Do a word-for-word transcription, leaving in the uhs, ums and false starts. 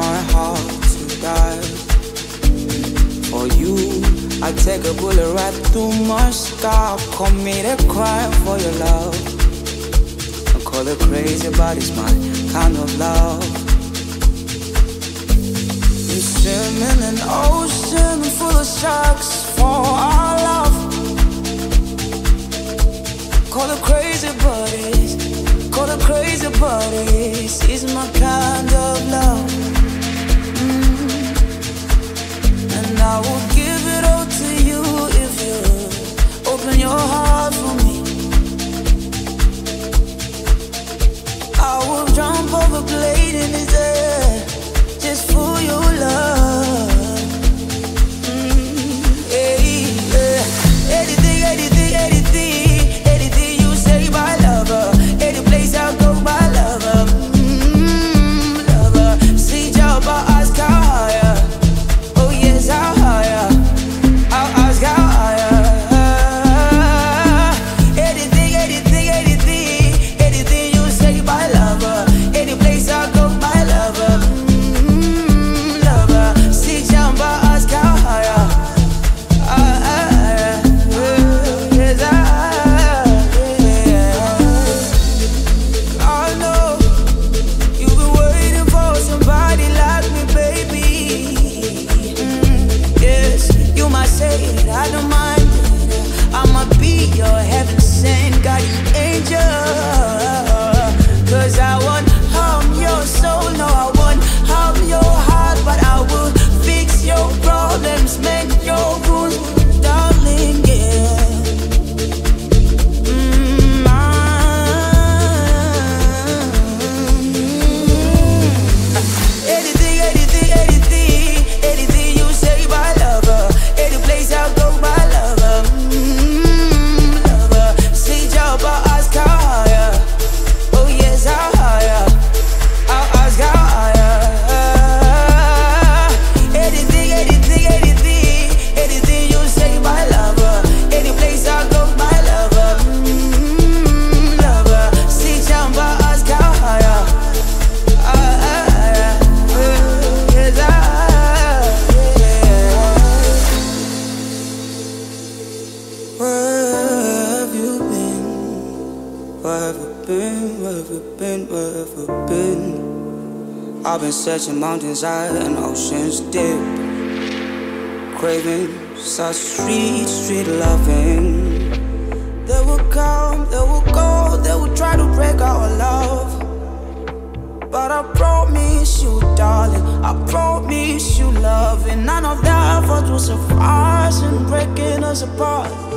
my heart to die. For you, I take a bullet right through my scar. Commit a crime for your love. I call it crazy, but it's my kind of love. We swim in an ocean full of sharks for our love. Call it crazy, but it's Call it crazy, but it's, it's my kind of love. mm. And I will give it all to you if you open your heart for me. I will jump over blade in his air just for your love. mm. Hey, yeah. Anything, anything, anything, anything you say, my lover. Any place I'll go, my lover. mm, Lover. See job, I'll ask how higher. Oh yes, how higher. I'll ask how higher. Anything, anything, anything, anything you say, my lover. Any place I'll go, my lover. mm, Lover. See job, I'll ask how higher. Uh, uh, uh, yes, I I don't mind. I'ma be your heaven sent guardian angel. Cause I won't harm your soul, no, I won't harm your heart. But I will fix your problems, mend your wounds, darling, yeah. mm, Anything, anything, anything, anything you say, my lover. Any place I'll go, my lover. mm, Lover. See job, I'll ask how higher. Oh yes, how higher. I'll ask how higher. Anything, anything, anything, anything you say, my lover. Any place I'll go, my lover. mm, Lover. See job, I'll ask how higher. Yes, I, yeah. Where have you been? Where have you been? Where have you been? Where have you been? I've been searching mountains high and oceans deep, craving such sweet, sweet loving. They will come, they will go, they will try to break our love. But I promise you, darling, I promise you love. And none of that effort will suffice in breaking us apart.